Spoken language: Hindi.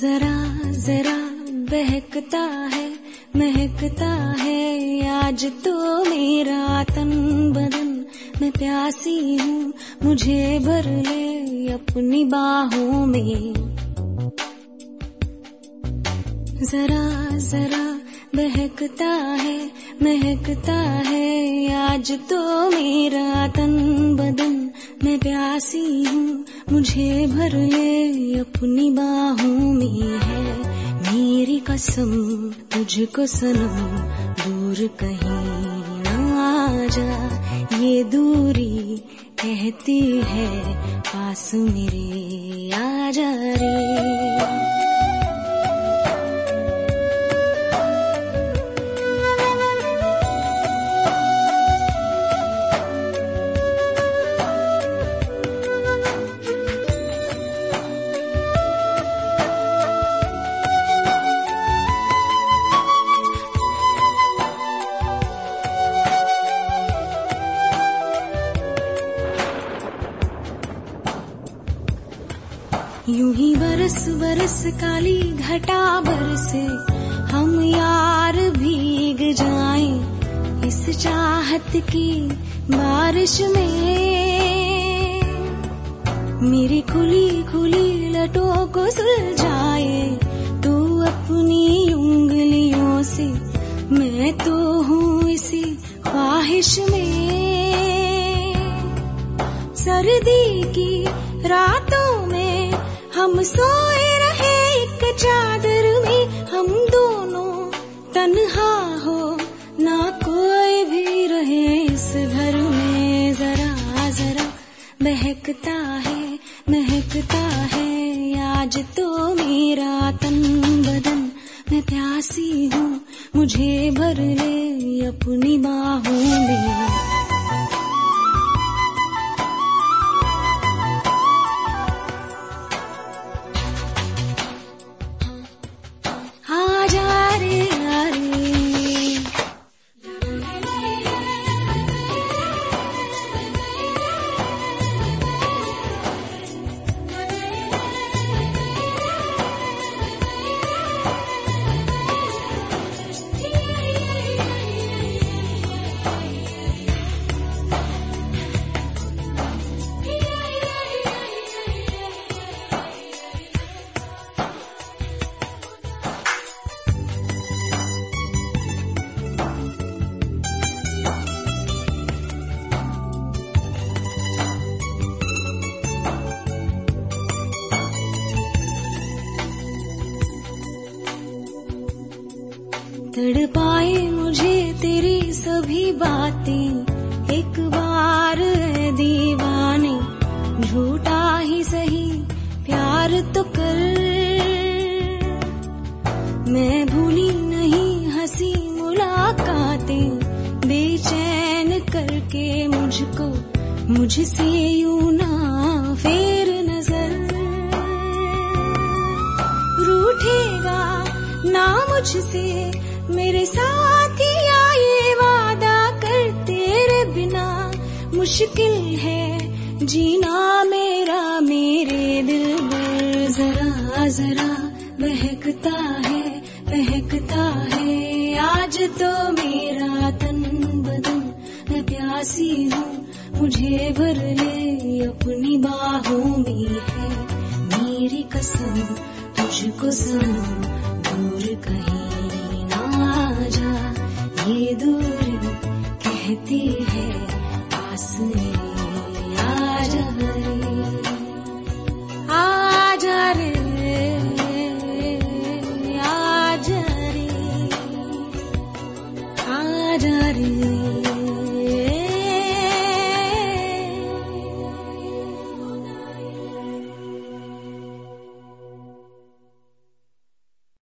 जरा जरा बहकता है महकता है आज तो मेरा तन बदन। मैं प्यासी हूँ मुझे भर ले अपनी बाहों में। जरा जरा बहकता है महकता है आज तो मेरा तन बदन। मैं प्यासी हूँ मुझे भर ले अपनी बाहों में। है मेरी कसम तुझको सनम दूर कहीं ना जा। ये दूरी कहती है पास मेरे आ जा रे। यूं ही बरस बरस काली घटा बरसे हम यार भीग जाएं इस चाहत की बारिश में। मेरी खुली खुली लटों को सुलझाए तू अपनी उंगलियों से। मैं तो हूँ इसी ख्वाहिश में। सर्दी की रातों में हम सोए रहे एक चादर में। हम दोनों तन्हा हो ना कोई भी रहे इस घर में। जरा जरा बहकता है महकता है आज तो मेरा तन बदन। मैं प्यासी हूँ मुझे भर ले अपनी बाहों में। तड़पाए मुझे तेरी सभी बातें एक बार है दीवाने। झूठा ही सही प्यार तो कर। मैं भूली नहीं हंसी मुलाकातें बेचैन करके मुझको मुझसे यूं ना फेर नजर। रूठेगा ना मुझसे मेरे साथिया ये वादा कर। तेरे बिना मुश्किल है जीना मेरा मेरे दिल पर। जरा जरा बहकता है आज तो मेरा तन बदन। मैं प्यासी हूँ मुझे भर ले अपनी बाहों में। है मेरी कसम तुझको सनम